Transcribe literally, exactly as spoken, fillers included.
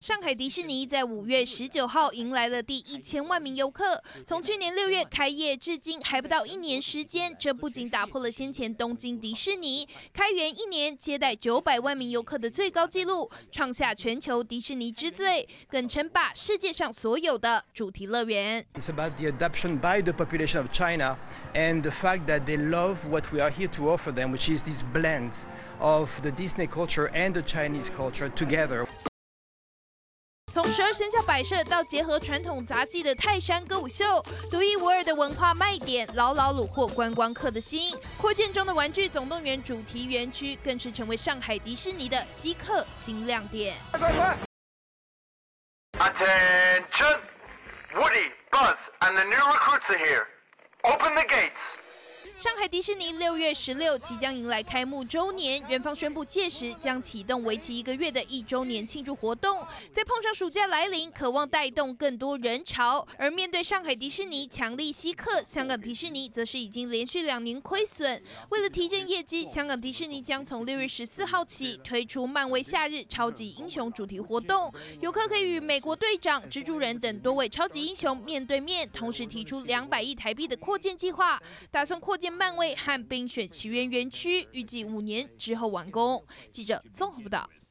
上海迪士尼在五月十九号迎来了第一千万名游客。从去年六月开业至今，还不到一年时间，这不仅打破了先前东京迪士尼开园一年接待九百万名游客的最高纪录，创下全球迪士尼之最，更称霸世界上所有的主题乐园。 It's about the adoption by the population of China and the fact that they love what we are here to offer them, which is this blend of the Disney culture and the Chinese culture together. 从十二生肖摆设到结合传统杂技的泰山歌舞秀，独一无二的文化卖点牢牢虏获观光客的心。扩建中的玩具总动员主题园区更是成为上海迪士尼的稀客新亮点。 Attention! Woody, Buzz, and the new recruits are here. Open the gates. 上海迪士尼六月十六即将迎来开幕周年，园方宣布届时将启动为期一个月的一周年庆祝活动。再碰上暑假来临，渴望带动更多人潮。而面对上海迪士尼强力吸客，香港迪士尼则是已经连续两年亏损。为了提振业绩，香港迪士尼将从六月十四号起推出漫威夏日超级英雄主题活动，游客可以与美国队长、蜘蛛人等多位超级英雄面对面，同时提出两百亿台币的扩建计划，打算扩建漫威和冰雪奇缘园区，预计五年之后完工。记者综合报道。